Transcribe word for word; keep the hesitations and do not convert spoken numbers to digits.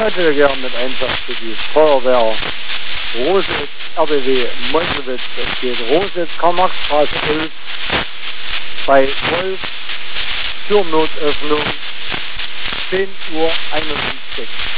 hätte gerne mit Einsatz für die Feuerwehr Rositz, R B W Meuselwitz. Es geht Rositz, Karl-Marx-Straße elf, bei Wolf, Türnotöffnung, zehn Uhr einundfünfzig.